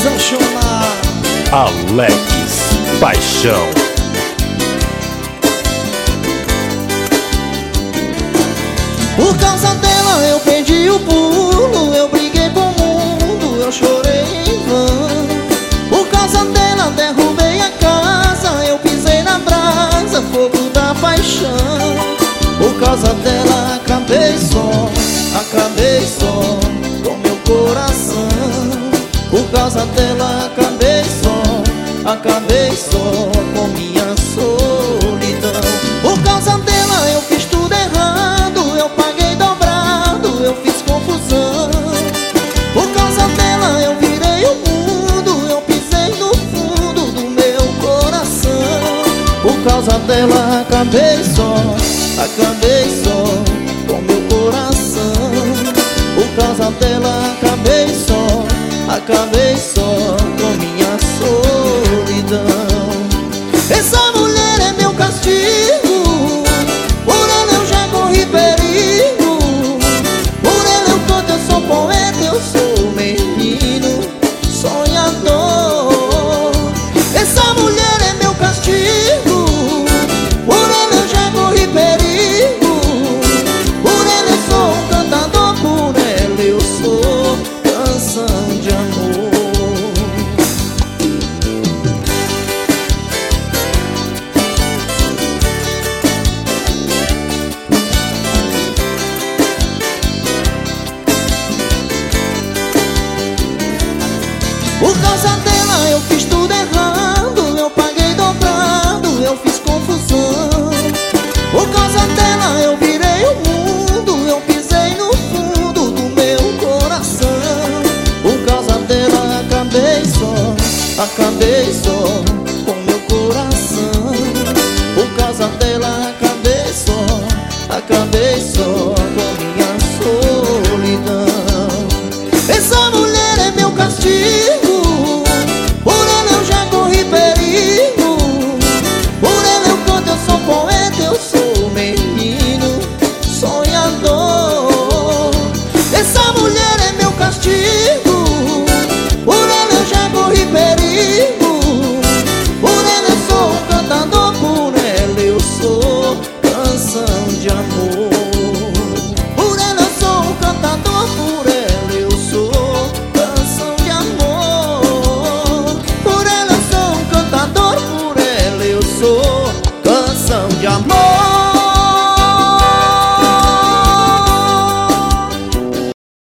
desapaixonar. Alex Paixão. Por causa dela eu perdi o pulo, eu briguei com o mundo, eu chorei em vão. Por causa dela derrubei a casa, eu pisei na brasa, fogo da paixão. Por causa dela acabei só com meu coração. Por causa dela acabei só com minha solidão. Por causa dela eu fiz tudo errado, eu paguei dobrado, eu fiz confusão. Por causa dela eu virei o mundo, eu pisei no fundo do meu coração. Por causa dela acabei só com meu coração. Por causa dela acabei só com minha solidão. Essa mulher é meu castigo, por ela eu já corri perigo. Por ela eu canto, eu sou poeta, eu sou menino sonhador. Essa mulher é meu castigo, por ela eu já corri perigo. Por ela eu sou um cantador, por ela eu sou canção de amor. Por causa dela eu fiz tudo errado, eu paguei dobrado, eu fiz confusão. Por causa dela eu virei o mundo, eu pisei no fundo do meu coração. Por causa dela acabei só